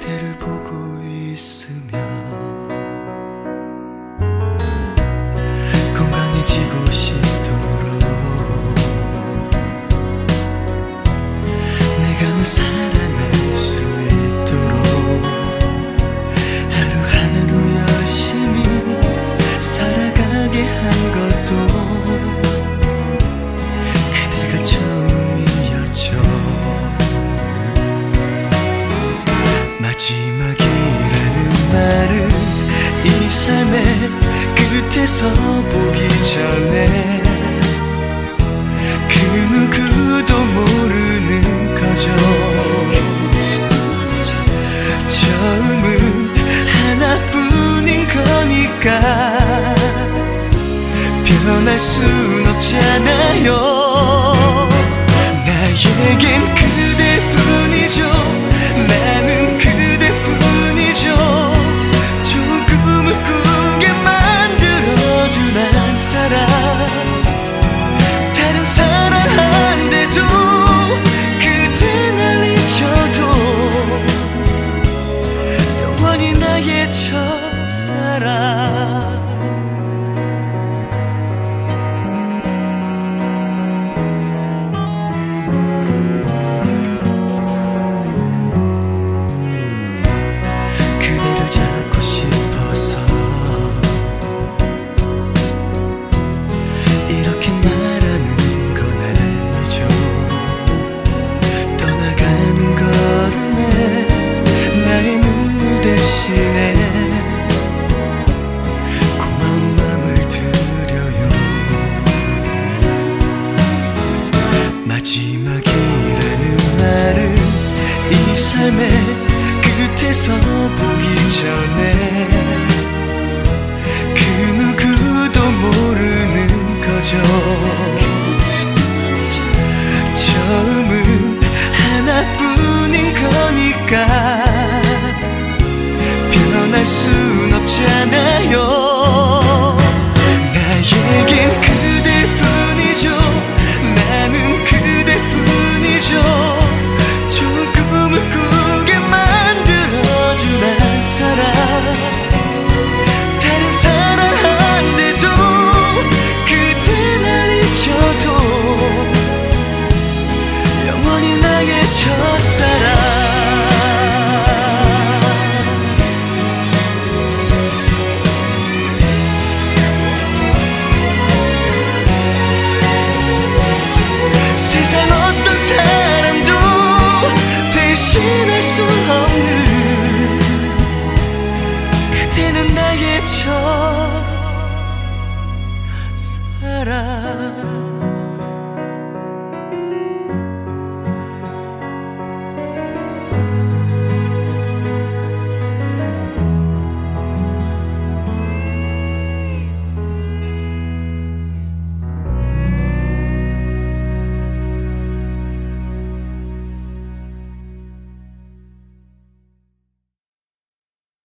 그대를 보고 있으면 건강해지고 싶도록 내가 널 사랑할 수 있도록 하루하루 열심히 살아가게 한 것도 그대가 처음이었죠. 마지막이라는 말은 이 삶의 끝에서 보기 전에 그 누구도 모르는 거죠. 처음은 하나뿐인 거니까 변할 순 없잖아요. 나에겐 그대뿐이죠. 나는 그대뿐이죠. 좋은 꿈을 꾸게 만들어준 한 사람, 다른 사람 한데도 그대 날 잊혀도 영원히 나의 첫사랑. 그대를 잡고 싶어서 이렇게 말하는 건 아니죠. 떠나가는 걸음에 나의 눈물 대신에 고마운 맘을 드려요. 마지막이라는 말은 이 삶의 끝에서 보기 전에 그 누구도 모르는 거죠. 처음은 하나뿐인 거니까